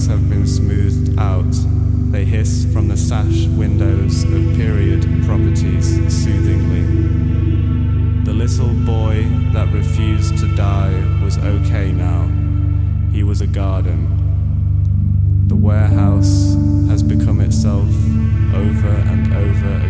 have been smoothed out. They hiss from the sash windows of period properties soothingly. The little boy that refused to die was okay now. He was a garden. The warehouse has become itself over and over